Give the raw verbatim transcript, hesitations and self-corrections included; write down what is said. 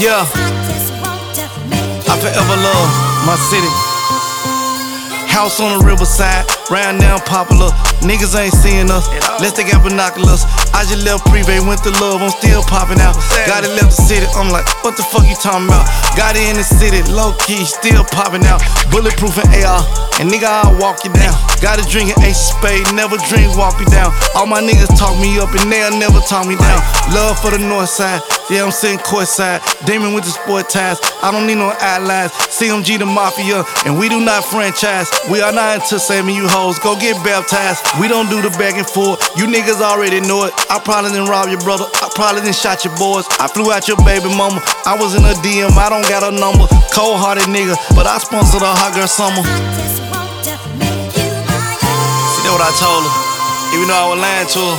Yeah, I forever love my city. House on the riverside, round down popular. Niggas ain't seeing us, let's take out binoculars. I just left Privé, went to Love, I'm still popping out. Got it, left the city, I'm like, what the fuck you talking about? Got it in the city, low key, still popping out. Bulletproof and A R, and nigga, I'll walk you down. Got a drink and Ace of Spade, never drink, walk me down. All my niggas talk me up and they'll never talk me down. Love for the north side, yeah, I'm sitting courtside. Damon with the sport ties, I don't need no outlines. C M G the Mafia, and we do not franchise. We are not into saving you hoes, go get baptized. We don't do the back and forth, you niggas already know it. I probably done robbed your brother, I probably done shot your boys. I flew out your baby mama, I was in a D M, I don't got a number. Cold-hearted nigga, but I sponsored a hot girl summer. See, that's what I told her, even though I was lying to her.